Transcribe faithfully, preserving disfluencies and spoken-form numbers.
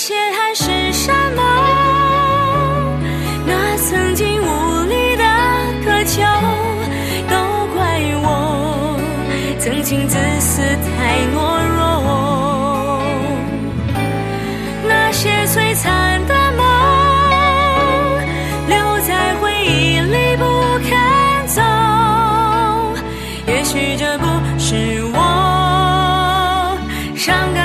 些海誓山盟，那曾经无力的渴求，都怪我曾经自私太懦弱。那些璀璨的梦留在回忆里不肯走，也许这不是我伤感